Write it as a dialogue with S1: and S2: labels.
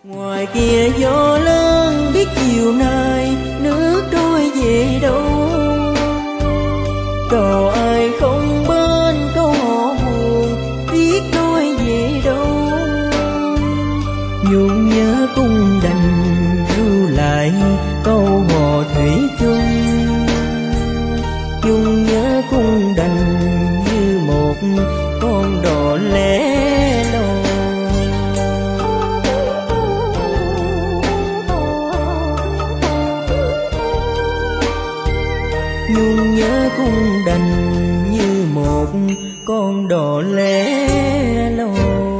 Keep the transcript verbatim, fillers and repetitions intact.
S1: Ngoài kia gió lớn biết chiều nay nước trôi về đâu, có ai không bên câu hò buồn biết trôi về đâu. Nhung nhớ cung đành lưu lại câu hò thủy chung, nhung nhớ cung đành như một con đò lẻ loi. Nhung nhớ cung đành như một con đò lẻ loi.